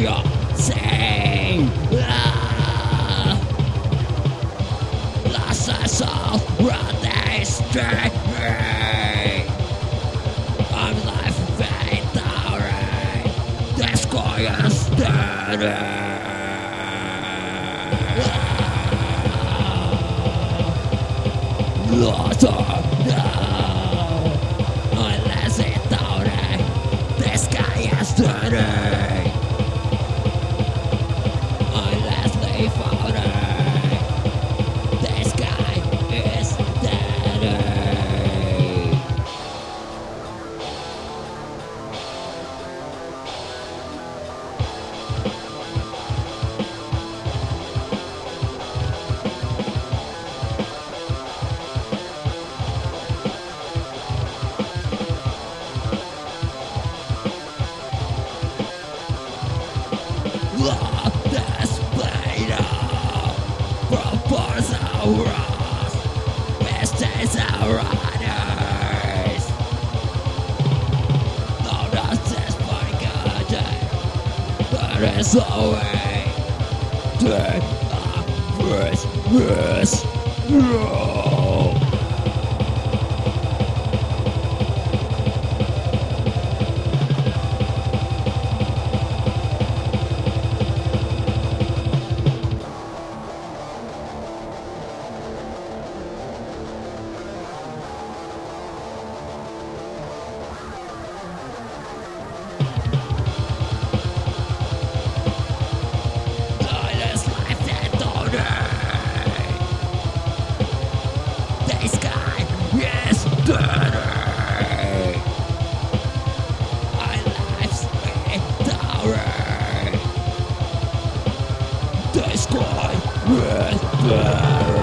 your sing. Lost our soul, run they straight. I'm life victory. The sky is steady. Lost our now. Unless it's down. The sky is steady. Unless they found it. The sky is steady. The spider from Barcelona, West is our runners. No, that's just for good, but it's always the first. The sky is dirty. Our lives without. The sky is dirty.